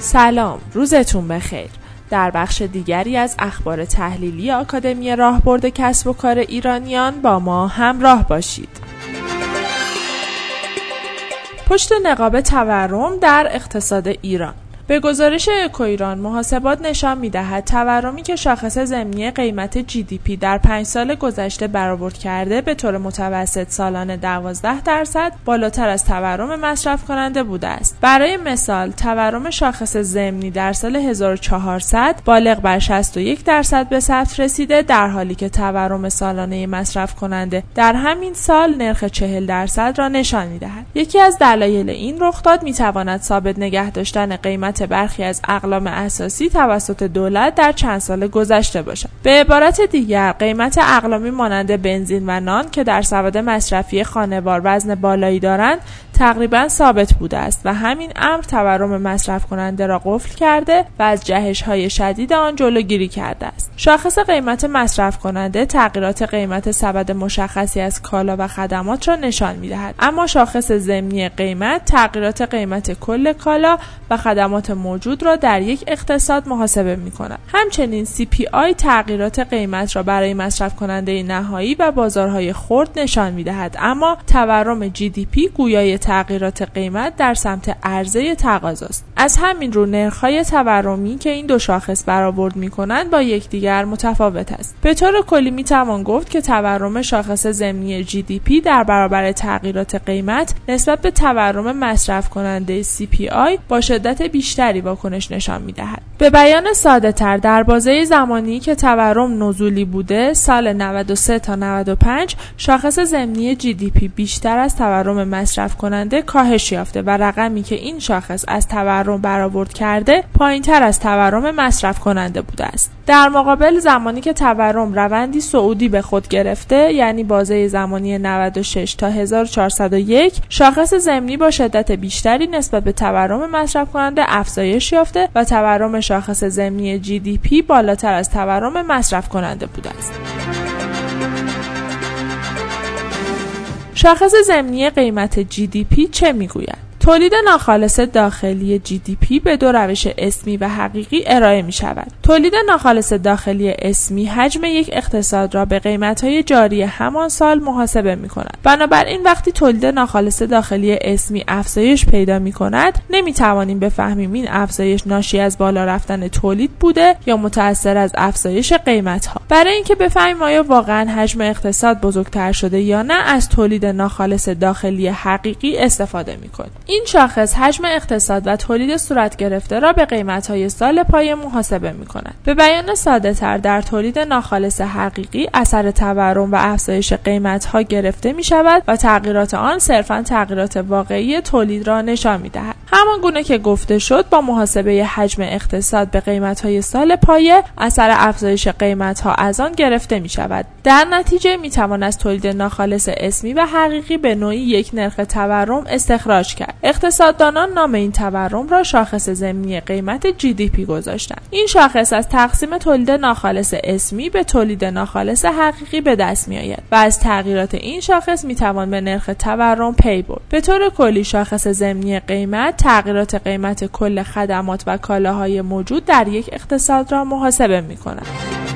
سلام، روزتون بخیر. در بخش دیگری از اخبار تحلیلی آکادمی راهبرد کسب و کار ایرانیان با ما همراه باشید. پشت نقاب تورم در اقتصاد ایران. به گزارش اکوایران محاسبات نشان می‌دهد تورمی که شاخص ضمنی قیمت GDP در 5 سال گذشته برآورد کرده به طور متوسط سالانه 12% بالاتر از تورم مصرف کننده بوده است. برای مثال تورم شاخص ضمنی در سال 1400 بالغ بر 61% به ثبت رسیده، در حالی که تورم سالانه مصرف کننده در همین سال نرخ 40% را نشان می‌دهد. یکی از دلایل این رخداد می‌تواند ثابت نگه داشتن قیمت برخی از اقلام اساسی توسط دولت در چند سال گذشته باشد. به عبارت دیگر قیمت اقلامی مانند بنزین و نان که در سواد مصرفی خانوار وزن بالایی دارند تقریبا ثابت بوده است و همین امر تورم مصرف کننده را قفل کرده و از جهش‌های شدید آن جلوگیری کرده است. شاخص قیمت مصرف کننده تغییرات قیمت سبد مشخصی از کالا و خدمات را نشان می‌دهد، اما شاخص ضمنی قیمت تغییرات قیمت کل کالا و خدمات موجود را در یک اقتصاد محاسبه می‌کند. همچنین CPI تغییرات قیمت را برای مصرف کننده نهایی و بازارهای خرد نشان می‌دهد، اما تورم GDP گویای تغییرات قیمت در سمت عرضه تقاضاست. از همین رو نرخ‌های تورمی که این دو شاخص برآورد می‌کنند با یکدیگر متفاوت است. به طور کلی می‌توان گفت که تورم شاخص ضمنی GDP در برابر تغییرات قیمت نسبت به تورم مصرف کننده CPI با شدت بیشتری واکنش نشان می‌دهد. به بیان ساده‌تر در بازه زمانی که تورم نزولی بوده، سال 93 تا 95 شاخص ضمنی GDP بیشتر از تورم مصرف کننده کاهش یافته و رقمی که این شاخص از تورم برآورد کرده پایین‌تر از تورم مصرف کننده بوده است. در مقابل زمانی که تورم روندی صعودی به خود گرفته، یعنی بازه زمانی 96 تا 1401 شاخص ضمنی با شدت بیشتری نسبت به تورم مصرف کننده افزایش یافته و تورم شاخص ضمنی GDP بالاتر از تورم مصرف کننده بوده است. شاخص ضمنی قیمت GDP چه میگوید؟ تولید ناخالص داخلی GDP به دو روش اسمی و حقیقی ارائه می شود. تولید ناخالص داخلی اسمی حجم یک اقتصاد را به قیمت‌های جاری همان سال محاسبه می کند. بنابراین وقتی تولید ناخالص داخلی اسمی افزایش پیدا می کند، نمی توانیم بفهمیم این افزایش ناشی از بالا رفتن تولید بوده یا متأثر از افزایش قیمت‌ها. برای اینکه بفهمیم آیا واقعاً حجم اقتصاد بزرگتر شده یا نه، از تولید ناخالص داخلی حقیقی استفاده می کنیم. این شاخص حجم اقتصاد و تولید صورت گرفته را به قیمت‌های سال پایه محاسبه می‌کند. به بیان ساده‌تر در تولید ناخالص حقیقی اثر تورم و افزایش قیمت‌ها گرفته می‌شود و تغییرات آن صرفاً تغییرات واقعی تولید را نشان می‌دهد. همان گونه که گفته شد با محاسبه حجم اقتصاد به قیمت‌های سال پایه اثر افزایش قیمت‌ها از آن گرفته می‌شود. در نتیجه می‌توان از تولید ناخالص اسمی و حقیقی به نوعی یک نرخ تورم استخراج کرد. اقتصاددانان نام این تورم را شاخص ضمنی قیمت GDP گذاشتند. این شاخص از تقسیم تولید ناخالص اسمی به تولید ناخالص حقیقی به دست می‌آید و از تغییرات این شاخص می‌توان به نرخ تورم پی برد. به طور کلی شاخص ضمنی قیمت تغییرات قیمت کل خدمات و کالاهای موجود در یک اقتصاد را محاسبه می‌کند.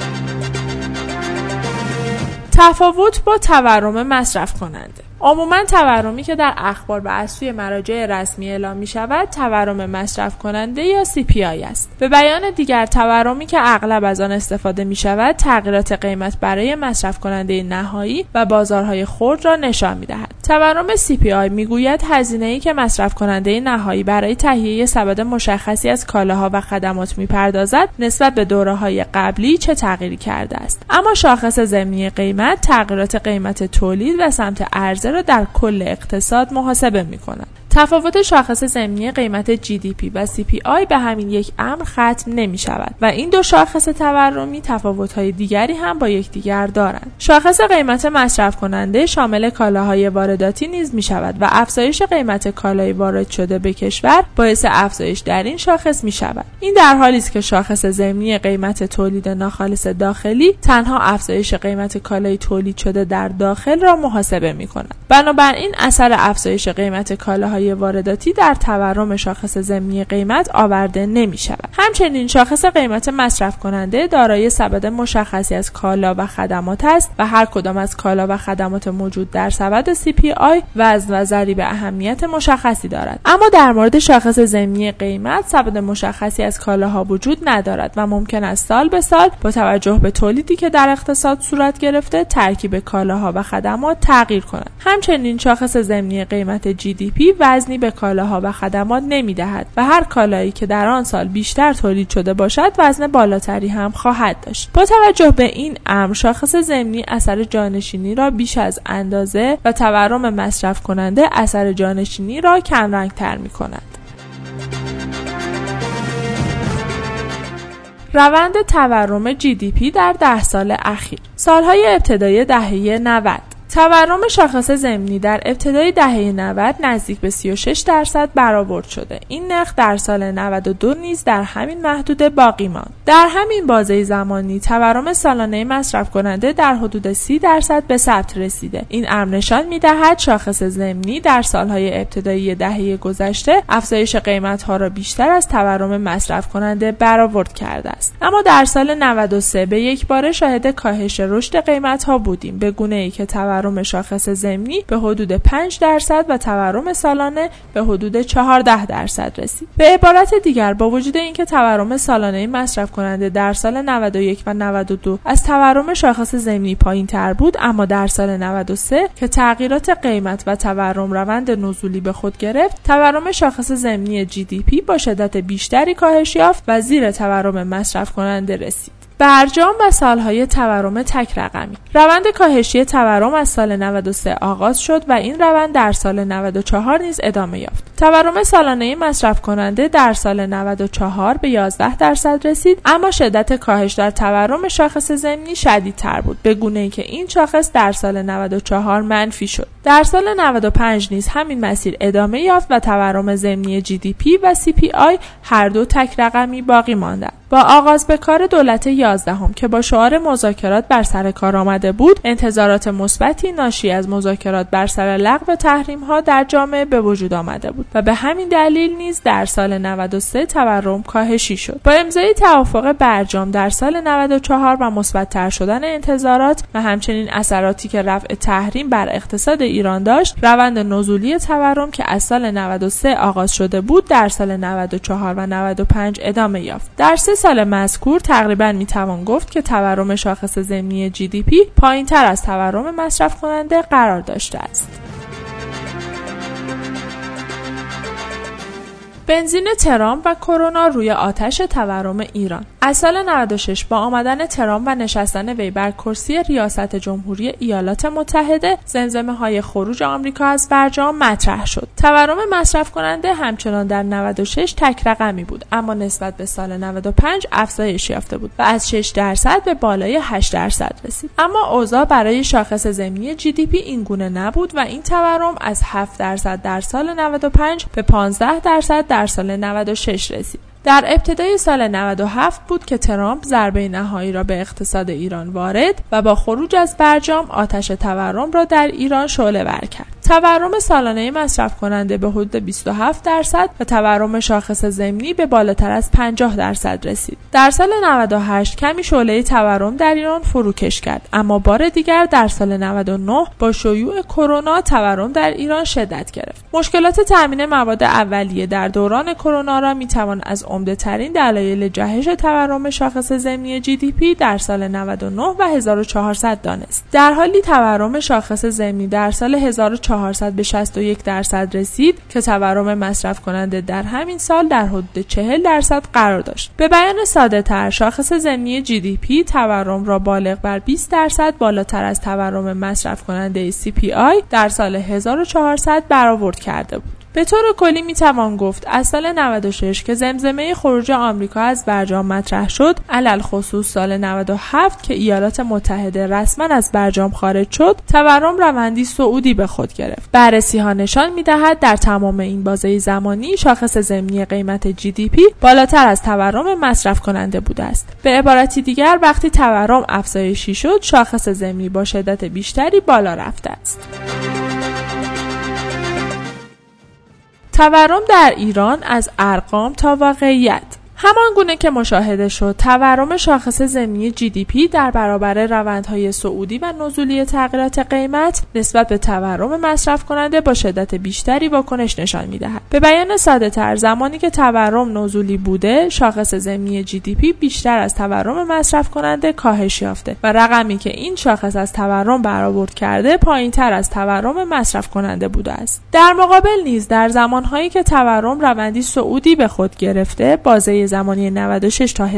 تفاوت با تورم مصرف کننده. عموماً تورمی که در اخبار و از سوی مراجع رسمی اعلام می شود تورم مصرف کننده یا CPI است. به بیان دیگر تورمی که اغلب از آن استفاده می شود تغییرات قیمت برای مصرف کننده نهایی و بازارهای خرد را نشان می دهد. تورم CPI می گوید هزینه‌ای که مصرف کننده نهایی برای تهیه سبد مشخصی از کالاها و خدمات می پردازد نسبت به دوره‌های قبلی چه تغییری کرده است. اما شاخص ضمنی قیمت تغییرات قیمت تولید و سمت عرضه را در کل اقتصاد محاسبه می‌کند. تفاوت شاخص ضمنی قیمت GDP و CPI به همین یک امر ختم نمی شود و این دو شاخص تورمی تفاوت‌های دیگری هم با یکدیگر دارند. شاخص قیمت مصرف کننده شامل کالاهای وارداتی نیز می شود و افزایش قیمت کالای وارد شده به کشور باعث افزایش در این شاخص می شود. این در حالی است که شاخص ضمنی قیمت تولید ناخالص داخلی تنها افزایش قیمت کالای تولید شده در داخل را محاسبه می کند. بنابراین اثر افزایش قیمت کالاهای کالاهای وارداتی در تورم شاخص ضمنی قیمت آورده نمی‌شود. همچنین شاخص قیمت مصرف کننده دارای سبد مشخصی از کالا و خدمات است و هر کدام از کالا و خدمات موجود در سبد CPI وزن و ضریب اهمیت مشخصی دارد. اما در مورد شاخص ضمنی قیمت سبد مشخصی از کالاها وجود ندارد و ممکن است سال به سال با توجه به تولیدی که در اقتصاد صورت گرفته ترکیب کالاها و خدمات تغییر کند. همچنین شاخص ضمنی قیمت GDP وزنی به کالاها و خدمات نمی‌دهد و هر کالایی که در آن سال بیشتر تولید شده باشد وزن بالاتری هم خواهد داشت. با توجه به این امر شاخص ضمنی اثر جانشینی را بیش از اندازه و تورم مصرف کننده اثر جانشینی را کمرنگ‌تر می‌کند. روند تورم GDP در 10 سال اخیر. سالهای ابتدایی دهه 90. تورم شاخص ضمنی در ابتدای دهه 90 نزدیک به 36% برآورد شده. این نرخ در سال 92 نیز در همین محدوده باقی ماند. در همین بازه زمانی تورم سالانه مصرف کننده در حدود 30% به ثبت رسیده. این امر نشان می‌دهد شاخص ضمنی در سالهای ابتدایی دهه گذشته افزایش قیمت‌ها را بیشتر از تورم مصرف کننده برآورد کرده است. اما در سال 93 به یک باره شاهد کاهش رشد قیمت‌ها بودیم به گونه‌ای که تورم شاخص ضمنی به حدود 5% و تورم سالانه به حدود 14% رسید. به عبارت دیگر با وجود اینکه تورم سالانه مصرف کننده در سال 91 و 92 از تورم شاخص ضمنی پایین‌تر بود، اما در سال 93 که تغییرات قیمت و تورم روند نزولی به خود گرفت، تورم شاخص ضمنی GDP با شدت بیشتری کاهش یافت و زیر تورم مصرف کننده رسید. برجام و سالهای تورم تک رقمی. روند کاهشی تورم از سال 93 آغاز شد و این روند در سال 94 نیز ادامه یافت. تورم سالانه مصرف کننده در سال 94 به 11% رسید، اما شدت کاهش در تورم شاخص ضمنی شدیدتر بود به گونه‌ای که این شاخص در سال 94 منفی شد. در سال 95 نیز همین مسیر ادامه یافت و تورم ضمنی GDP و CPI هر دو تک رقمی باقی ماندند. با آغاز به کار دولت 11 که با شعار مذاکرات بر سر کار آمده بود، انتظارات مثبتی ناشی از مذاکرات بر سر لغو تحریم‌ها در جامعه به وجود آمده بود و به همین دلیل نیز در سال 93 تورم کاهشی شد. با امضای توافق برجام در سال 94 و مثبت‌تر شدن انتظارات و همچنین اثراتی که رفع تحریم بر اقتصاد ایران داشت، روند نزولی تورم که از سال 93 آغاز شده بود در سال 94 و 95 ادامه یافت. در 3 سال مذکور تقریباً میتوان گفت که تورم شاخص ضمنی GDP پایین‌تر از تورم مصرف کننده قرار داشته است. بنزین ترامپ و کرونا روی آتش تورم ایران. از سال 96 با آمدن ترامپ و نشستن وی بر کرسی ریاست جمهوری ایالات متحده، زمزمه‌های خروج آمریکا از برجام مطرح شد. تورم مصرف کننده همچنان در 96 تک رقمی بود، اما نسبت به سال 95 افزایش یافته بود و از 6% به بالای 8% رسید. اما اوضاع برای شاخص ضمنی GDP این گونه نبود و این تورم از 7% در سال 95 به 15% در سال 96 رسید. در ابتدای سال 97 بود که ترامپ ضربه نهایی را به اقتصاد ایران وارد و با خروج از برجام آتش تورم را در ایران شعله‌ور کرد. تورم سالانه مصرف کننده به حدود 27% و تورم شاخص ضمنی به بالاتر از 50% رسید. در سال 98 کمی شعله تورم در ایران فروکش کرد، اما بار دیگر در سال 99 با شیوع کرونا تورم در ایران شدت گرفت. مشکلات تامین مواد اولیه در دوران کرونا را میتوان از عمده‌ترین دلایل جهش تورم شاخص ضمنی GDP در سال 99 و 1400 دانست. در حالی تورم شاخص ضمنی در سال 1400 به 61% رسید که تورم مصرف کننده در همین سال در حدود 40% قرار داشت. به بیان ساده تر، شاخص ضمنی GDP تورم را بالغ بر 20% بالاتر از تورم مصرف کننده CPI در سال 1400 برآورد کرده بود. به طور کلی میتوان گفت از سال 96 که زمزمه خروج آمریکا از برجام مطرح شد، علل خصوص سال 97 که ایالات متحده رسما از برجام خارج شد، تورم روندی صعودی به خود گرفت. بررسی ها نشان میدهد در تمام این بازه زمانی شاخص ضمنی قیمت GDP بالاتر از تورم مصرف کننده بوده است. به عبارتی دیگر وقتی تورم افزایشی شد، شاخص ضمنی با شدت بیشتری بالا رفته است. تورم در ایران از ارقام تا واقعیت. همان گونه که مشاهده شد، تورم شاخص ضمنی GDP در برابر روندهای صعودی و نزولی تغییرات قیمت نسبت به تورم مصرف کننده با شدت بیشتری واکنش نشان می‌دهد. به بیان ساده‌تر، زمانی که تورم نزولی بوده، شاخص ضمنی GDP بیشتر از تورم مصرف کننده کاهش یافته و رقمی که این شاخص از تورم برآورد کرده پایین‌تر از تورم مصرف کننده بوده است. در مقابل نیز در زمان‌هایی که تورم روندی صعودی به خود گرفته، بازه زمانی 96 تا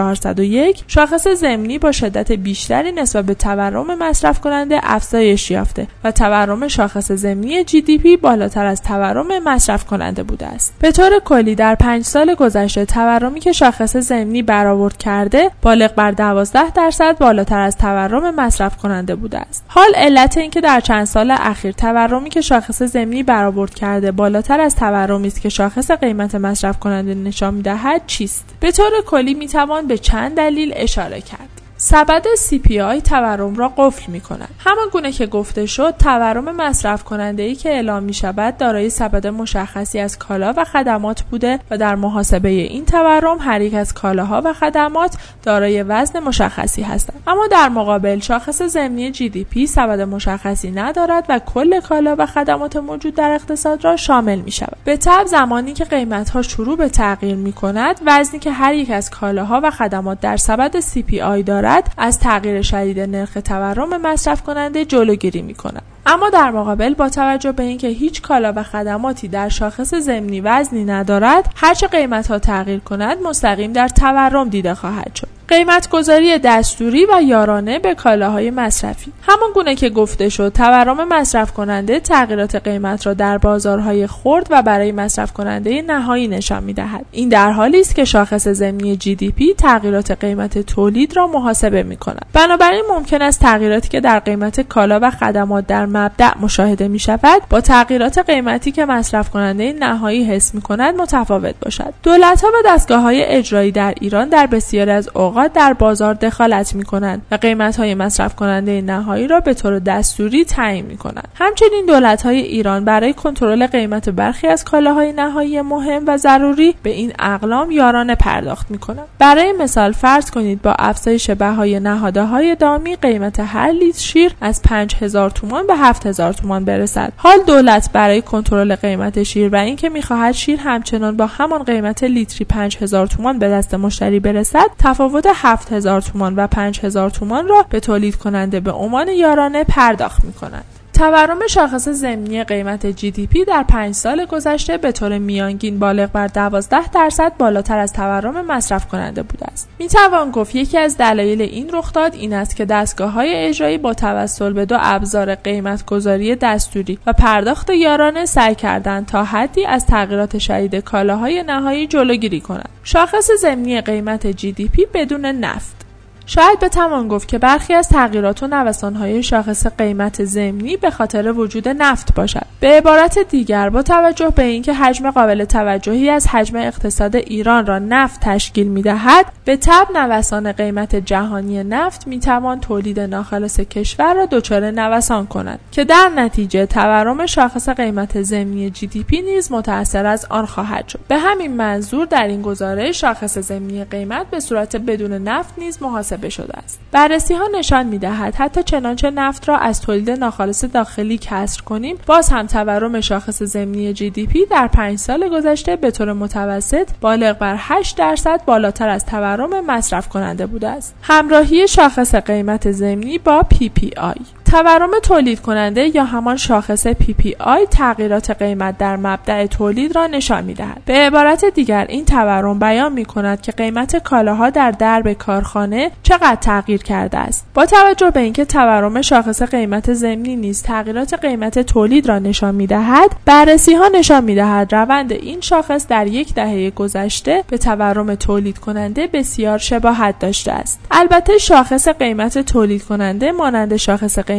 1401 شاخص ضمنی با شدت بیشتری نسبت به تورم مصرف کننده افزایش یافته و تورم شاخص ضمنی GDP بالاتر از تورم مصرف کننده بوده است. به طور کلی در 5 سال گذشته تورمی که شاخص ضمنی برآورد کرده بالغ بر 12% بالاتر از تورم مصرف کننده بوده است. حال علت این که در چند سال اخیر تورمی که شاخص ضمنی برآورد کرده بالاتر از تورمی است که شاخص قیمت مصرف کننده نشان می‌دهد چیست؟ به طور کلی میتوان به چند دلیل اشاره کرد. سبد CPI تورم را قفل می‌کند. همان گونه که گفته شد، تورم مصرف کننده‌ای که اعلام می‌شود دارای سبد مشخصی از کالا و خدمات بوده و در محاسبه این تورم هر یک از کالاها و خدمات دارای وزن مشخصی هستند. اما در مقابل شاخص ضمنی GDP سبد مشخصی ندارد و کل کالا و خدمات موجود در اقتصاد را شامل می‌شود. به طبع زمانی که قیمت‌ها شروع به تغییر می‌کند، وزنی که هر یک از کالاها و خدمات در سبد CPI دارد از تغییر شدید نرخ تورم مصرف کننده جلوگیری می‌کند. اما در مقابل با توجه به اینکه هیچ کالا و خدماتی در شاخص ضمنی وزنی ندارد، هرچه قیمت‌ها تغییر کند مستقیم در تورم دیده خواهد شد. قیمت‌گذاری دستوری و یارانه به کالاهای مصرفی. همان گونه که گفته شد، تورم مصرف کننده تغییرات قیمت را در بازارهای خرد و برای مصرف کننده نهایی نشان می‌دهد. این در حالی است که شاخص ضمنی GDP تغییرات قیمت تولید را محاسبه می‌کند. بنابراین ممکن است تغییراتی که در قیمت کالا و خدمات در مبدأ مشاهده می‌شود، با تغییرات قیمتی که مصرف کننده نهایی حس می‌کند متفاوت باشد. دولت‌ها و دستگاه‌های اجرایی در ایران در بسیاری از اوقات در بازار دخالت می‌کنند و قیمت‌های مصرف کننده نهایی را به طور دستوری تعیین می‌کنند. همچنین دولت‌های ایران برای کنترل قیمت برخی از کالاهای نهایی مهم و ضروری به این اقلام یارانه پرداخت می‌کنند. برای مثال فرض کنید با افزایش بهای نهادهای دامی قیمت هر لیتر شیر از 5000 تومان به 7000 تومان برسد. حال دولت برای کنترل قیمت شیر و اینکه می‌خواهد شیر همچنان با همان قیمت لیتری 5000 تومان به دست مشتری برسد، تفاوت 7000 تومان و 5000 تومان را به تولید کننده به عنوان یارانه پرداخت می‌کند. تورم شاخص ضمنی قیمت GDP در 5 سال گذشته به طور میانگین بالغ بر 12% بالاتر از تورم مصرف کننده بوده است. میتوان گفت یکی از دلایل این رخداد این است که دستگاه‌های اجرایی با توسل به 2 ابزار قیمت‌گذاری دستوری و پرداخت یارانه سعی کردند تا حدی از تغییرات شدید کالاهای نهایی جلوگیری کنند. شاخص ضمنی قیمت GDP بدون نفت. شاید بتوان گفت که برخی از تغییرات و نوسان‌های شاخص قیمت ضمنی به خاطر وجود نفت باشد. به عبارت دیگر، با توجه به اینکه حجم قابل توجهی از حجم اقتصاد ایران را نفت تشکیل می‌دهد، به تبع نوسان قیمت جهانی نفت می‌توان تولید ناخالص کشور را دچار نوسان کند که در نتیجه تورم شاخص قیمت ضمنی GDP نیز متأثر از آن خواهد شد. به همین منظور در این گزارش شاخص ضمنی قیمت به صورت بدون نفت نیز محاسبه شده است. بررسی‌ها نشان می‌دهد حتی چنانچه نفت را از تولید ناخالص داخلی کسر کنیم، باز هم تورم شاخص ضمنی GDP در 5 سال گذشته به طور متوسط بالغ بر 8% بالاتر از تورم مصرف کننده بوده است. همراهی شاخص قیمت ضمنی با PPI. تورم تولید کننده یا همان شاخص PPI تغییرات قیمت در مبدأ تولید را نشان می‌دهد. به عبارت دیگر این تورم بیان می‌کند که قیمت کالاها در درب کارخانه چقدر تغییر کرده است. با توجه به اینکه تورم شاخص قیمت ضمنی نیز تغییرات قیمت تولید را نشان می‌دهد، بررسی‌ها نشان می‌دهد روند این شاخص در 1 دهه گذشته به تورم تولید کننده بسیار شباهت داشته است. البته شاخص قیمت تولید کننده مانند شاخص قیمت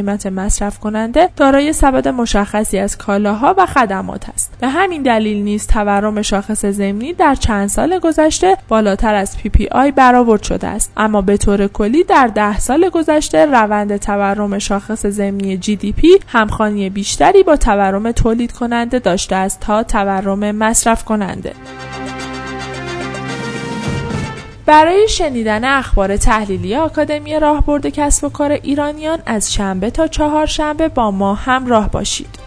قیمت مصرف کننده دارای سبد مشخصی از کالاها و خدمات است. به همین دلیل نیز تورم شاخص ضمنی در چند سال گذشته بالاتر از PPI برآورد شده است، اما به طور کلی در 10 سال گذشته روند تورم شاخص ضمنی GDP همخوانی بیشتری با تورم تولید کننده داشته است تا تورم مصرف کننده. برای شنیدن اخبار تحلیلی آکادمی راهبرد کسب و کار ایرانیان از شنبه تا چهارشنبه با ما همراه باشید.